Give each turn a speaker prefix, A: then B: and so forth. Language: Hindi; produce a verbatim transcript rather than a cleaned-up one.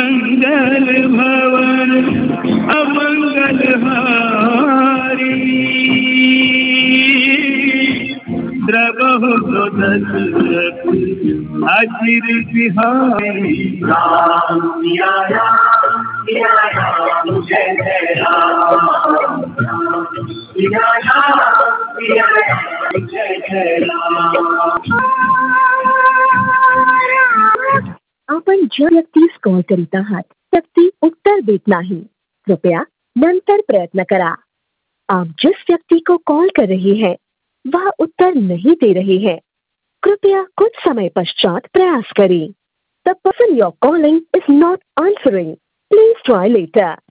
A: मंगल भवन अमंगल हारी। द्रवहु तो दशरथ अजिर बिहारी।
B: राम सिया राम सिया राम जय जय राम। सिया राम सिया राम जय जय राम।
C: आपण ज्या व्यक्तीस कॉल करीत आहात व्यक्ती उत्तर देत नाही, कृपया नंतर प्रयत्न करा। आप जिस व्यक्ति को कॉल कर रहे हैं वह उत्तर नहीं दे रहे हैं, कृपया कुछ समय पश्चात प्रयास करें। The person you're calling is not answering. Please try later.